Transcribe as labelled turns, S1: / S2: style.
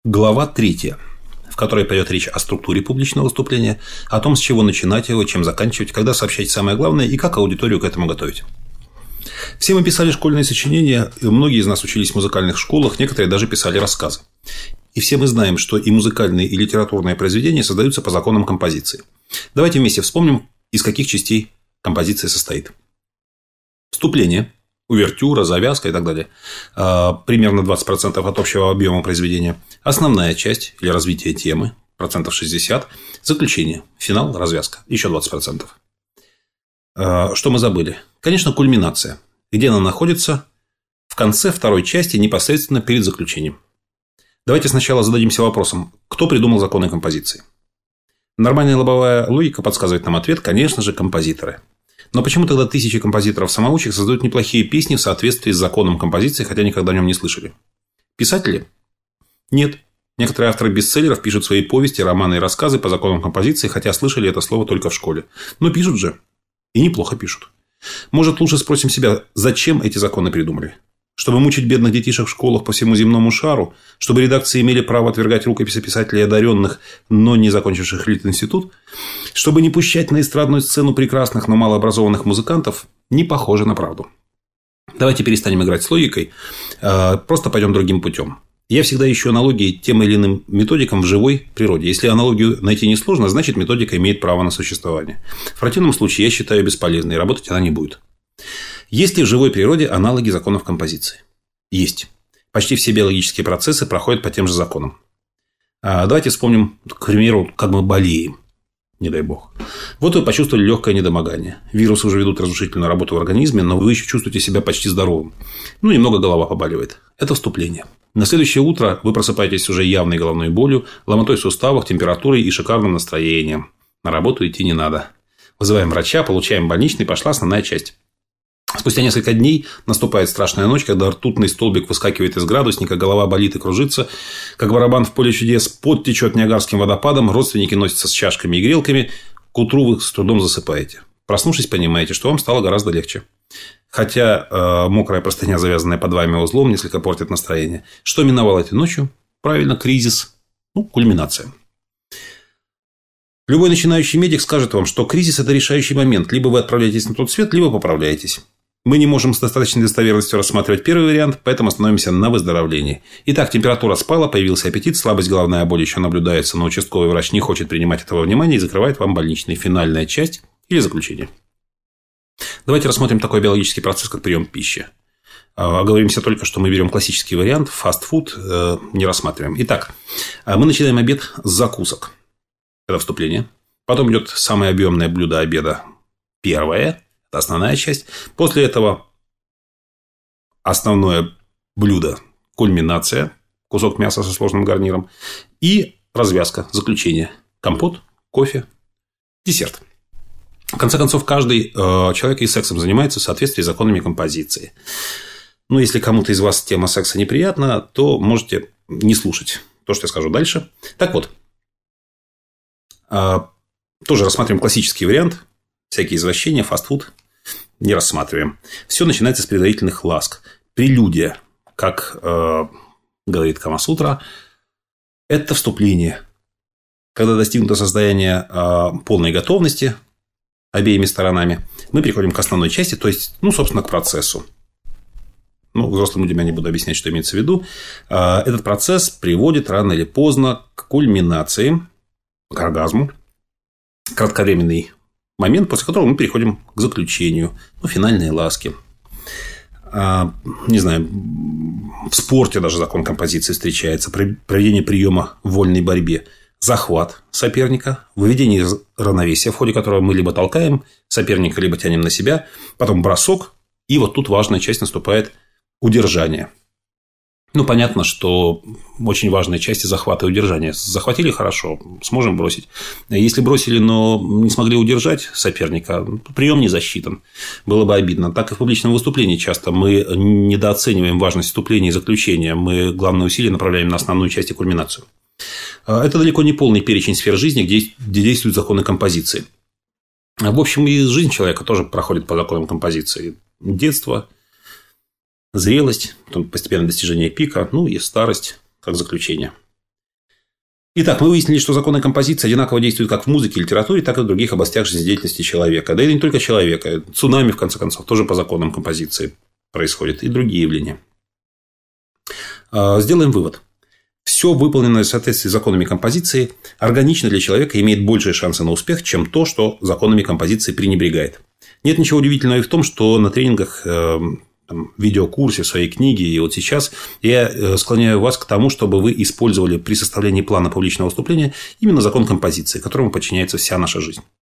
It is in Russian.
S1: Глава 3, в которой пойдет речь о структуре публичного выступления, о том, с чего начинать его, чем заканчивать, когда сообщать самое главное и как аудиторию к этому готовить. Все мы писали школьные сочинения, многие из нас учились в музыкальных школах, некоторые даже писали рассказы. И все мы знаем, что и музыкальные, и литературные произведения создаются по законам композиции. Давайте вместе вспомним, из каких частей композиция состоит. Вступление, увертюра, завязка и так далее. Примерно 20% от общего объема произведения. Основная часть или развитие темы, 60%. Заключение, финал, развязка, еще 20%. Что мы забыли? Конечно, кульминация. Где она находится? В конце второй части, непосредственно перед заключением. Давайте сначала зададимся вопросом, кто придумал законы композиции? Нормальная лобовая логика подсказывает нам ответ, конечно же, композиторы. Но почему тогда тысячи композиторов-самоучек создают неплохие песни в соответствии с законом композиции, хотя никогда о нем не слышали? Писатели? Нет. Некоторые авторы бестселлеров пишут свои повести, романы и рассказы по законам композиции, хотя слышали это слово только в школе. Но пишут же. И неплохо пишут. Может, лучше спросим себя, зачем эти законы придумали? Чтобы мучить бедных детишек в школах по всему земному шару? Чтобы редакции имели право отвергать рукописи писателей одаренных, но не закончивших Литинститут? Чтобы не пущать на эстрадную сцену прекрасных, но малообразованных музыкантов? Не похоже на правду. Давайте перестанем играть с логикой, просто пойдем другим путем. Я всегда ищу аналогии тем или иным методикам в живой природе. Если аналогию найти несложно, значит методика имеет право на существование. В противном случае я считаю ее бесполезной, и работать она не будет. Есть ли в живой природе аналоги законов композиции? Есть. Почти все биологические процессы проходят по тем же законам. Давайте вспомним, к примеру, как мы болеем. Не дай бог. Вот вы почувствовали легкое недомогание. Вирусы уже ведут разрушительную работу в организме, но вы еще чувствуете себя почти здоровым. Немного голова побаливает. Это вступление. На следующее утро вы просыпаетесь уже явной головной болью, ломотой в суставах, температурой и шикарным настроением. На работу идти не надо. Вызываем врача, получаем больничный, пошла основная часть. Спустя несколько дней наступает страшная ночь, когда ртутный столбик выскакивает из градусника, голова болит и кружится, как барабан в поле чудес, пот течет Ниагарским водопадом, родственники носятся с чашками и грелками, к утру вы с трудом засыпаете. Проснувшись, понимаете, что вам стало гораздо легче. Хотя мокрая простыня, завязанная под вами узлом, несколько портит настроение. Что миновало этой ночью? Правильно, кризис. Кульминация. Любой начинающий медик скажет вам, что кризис – это решающий момент. Либо вы отправляетесь на тот свет, либо поправляетесь. Мы не можем с достаточной достоверностью рассматривать первый вариант, поэтому остановимся на выздоровлении. Итак, температура спала, появился аппетит, слабость, головная боль еще наблюдается, но участковый врач не хочет принимать этого внимания и закрывает вам больничный. Финальная часть или заключение. Давайте рассмотрим такой биологический процесс, как прием пищи. Оговоримся только, что мы берем классический вариант, фастфуд не рассматриваем. Итак, мы начинаем обед с закусок. Это вступление. Потом идет самое объемное блюдо обеда. Первое. Это основная часть. После этого основное блюдо. Кульминация. Кусок мяса со сложным гарниром. И развязка. Заключение. Компот, кофе, десерт. В конце концов, каждый человек и сексом занимается в соответствии с законами композиции. Если кому-то из вас тема секса неприятна, то можете не слушать то, что я скажу дальше. Так вот. Тоже рассматриваем классический вариант. Всякие извращения, фастфуд не рассматриваем. Все начинается с предварительных ласк. Прелюдия, как говорит Камасутра, это вступление. Когда достигнуто состояние полной готовности обеими сторонами, мы переходим к основной части, то есть, собственно, к процессу. Взрослым людям я не буду объяснять, что имеется в виду. Этот процесс приводит рано или поздно к кульминации, к оргазму. Кратковременный момент, после которого мы переходим к заключению. Финальные ласки. Не знаю, в спорте даже закон композиции встречается. Проведение приема в вольной борьбе. Захват соперника. Выведение из равновесия, в ходе которого мы либо толкаем соперника, либо тянем на себя. Потом бросок. И вот тут важная часть наступает удержание. Понятно, что очень важная часть захвата и удержания. Захватили – хорошо, сможем бросить. Если бросили, но не смогли удержать соперника, прием не засчитан. Было бы обидно. Так и в публичном выступлении часто мы недооцениваем важность вступления и заключения. Мы главное усилие направляем на основную часть и кульминацию. Это далеко не полный перечень сфер жизни, где действуют законы композиции. В общем, и жизнь человека тоже проходит по законам композиции. Детство, зрелость, потом постепенное достижение пика, и старость, как заключение. Итак, мы выяснили, что законы композиции одинаково действуют как в музыке и литературе, так и в других областях жизнедеятельности человека. Да и не только человека. Цунами, в конце концов, тоже по законам композиции происходит. И другие явления. Сделаем вывод. Все выполненное в соответствии с законами композиции органично для человека и имеет большие шансы на успех, чем то, что законами композиции пренебрегает. Нет ничего удивительного и в том, что на тренингах, видеокурсе, в своей книге и вот сейчас я склоняю вас к тому, чтобы вы использовали при составлении плана публичного выступления именно закон композиции, которому подчиняется вся наша жизнь.